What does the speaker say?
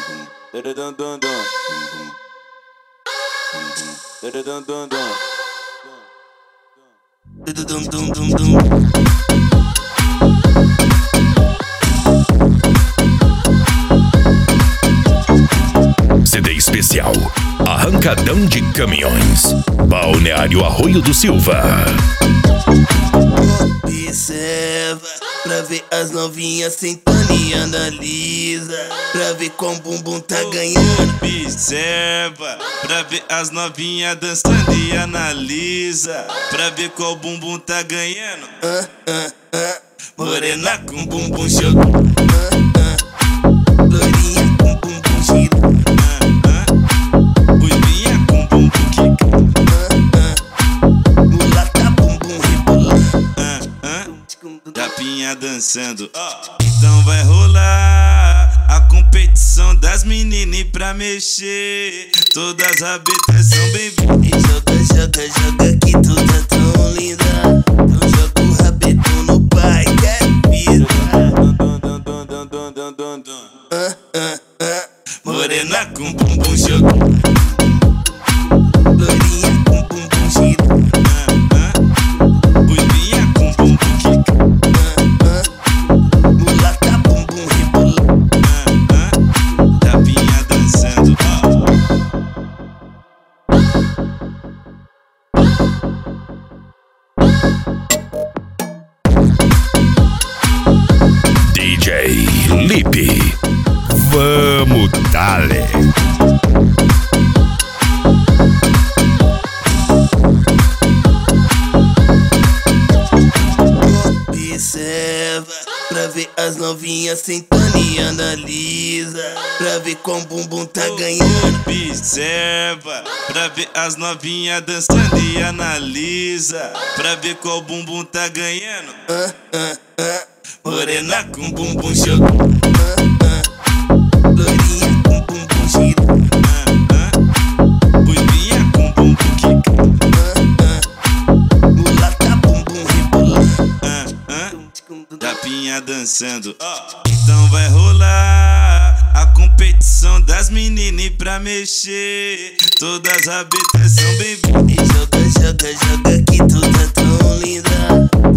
CD especial Arrancadão de Caminhões, Balneário Arroio do Silva. Observa pra ver as novinhas sentando e analisa pra ver como o bumbum tá ganhando. Observa pra ver as novinhas dançando e analisa pra ver qual bumbum tá ganhando. Morena com bumbum jogando, loirinha com bumbum girando, ruivinha com bumbum quicando, mulata bumbum rebolando, tapinha dançando. Então vai rolar a competição das meninas pra mexer. Todas as rabetas são bem-vindas. Joga, joga, joga que tu tá tão linda. Então joga o rabetão no pai, quer vida. Morena com bumbum jogando, loirinha com bumbum girando, ruivinha com bumbum quicando, mulata bumbum rebolando, tapinha dançando. DJ Lipe, vamos dale. Observa pra ver as novinhas sentando e analisa pra ver como o bumbum tá ganhando. Observa pra ver as novinhas dançando e analisa pra ver qual bumbum tá ganhando. Morena com bumbum jogando, loirinha com bumbum girando, ruivinha com bumbum quicando, mulata bumbum rebolando, tapinha dançando. Então vai rolar a competição das meninas pra mexer. Todas as rabetas são bem-vindas. joga, joga, joga que tu tá tão linda.